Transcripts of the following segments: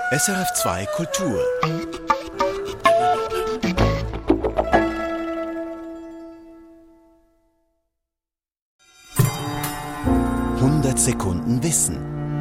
SRF2 Kultur. Sekunden Wissen.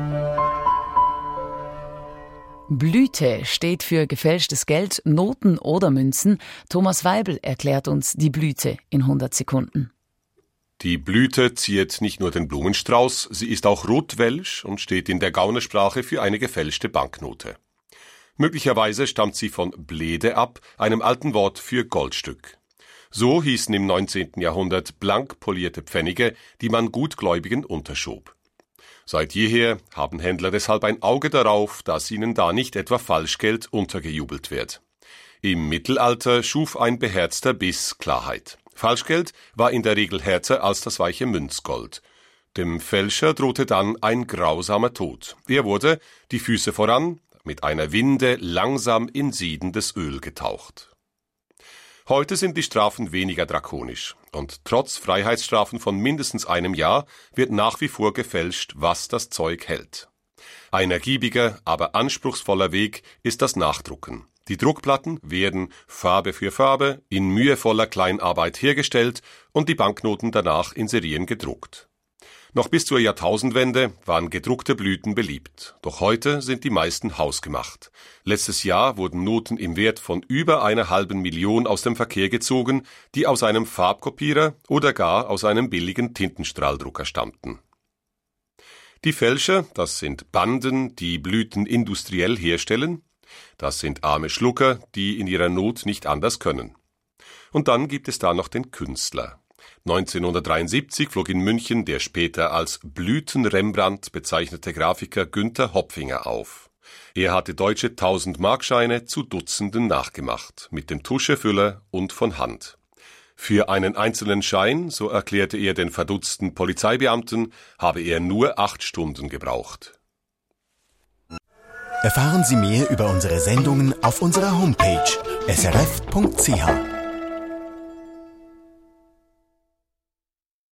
Blüte steht für gefälschtes Geld, Noten oder Münzen. Thomas Weibel erklärt uns die Blüte in 100 Sekunden. Die Blüte ziert nicht nur den Blumenstrauß, sie ist auch rotwelsch und steht in der Gaunersprache für eine gefälschte Banknote. Möglicherweise stammt sie von Blede ab, einem alten Wort für Goldstück. So hießen im 19. Jahrhundert blank polierte Pfennige, die man Gutgläubigen unterschob. Seit jeher haben Händler deshalb ein Auge darauf, dass ihnen da nicht etwa Falschgeld untergejubelt wird. Im Mittelalter schuf ein beherzter Biss Klarheit. Falschgeld war in der Regel härter als das weiche Münzgold. Dem Fälscher drohte dann ein grausamer Tod. Er wurde, die Füße voran, mit einer Winde langsam in siedendes Öl getaucht. Heute sind die Strafen weniger drakonisch und trotz Freiheitsstrafen von mindestens einem Jahr wird nach wie vor gefälscht, was das Zeug hält. Ein ergiebiger, aber anspruchsvoller Weg ist das Nachdrucken. Die Druckplatten werden Farbe für Farbe in mühevoller Kleinarbeit hergestellt und die Banknoten danach in Serien gedruckt. Noch bis zur Jahrtausendwende waren gedruckte Blüten beliebt, doch heute sind die meisten hausgemacht. Letztes Jahr wurden Noten im Wert von über 1,5 Million aus dem Verkehr gezogen, die aus einem Farbkopierer oder gar aus einem billigen Tintenstrahldrucker stammten. Die Fälscher, das sind Banden, die Blüten industriell herstellen. Das sind arme Schlucker, die in ihrer Not nicht anders können. Und dann gibt es da noch den Künstler. 1973 flog in München der später als Blüten-Rembrandt bezeichnete Grafiker Günther Hopfinger auf. Er hatte deutsche 1000-Markscheine zu Dutzenden nachgemacht, mit dem Tuschefüller und von Hand. Für einen einzelnen Schein, so erklärte er den verdutzten Polizeibeamten, habe er nur 8 Stunden gebraucht. Erfahren Sie mehr über unsere Sendungen auf unserer Homepage srf.ch.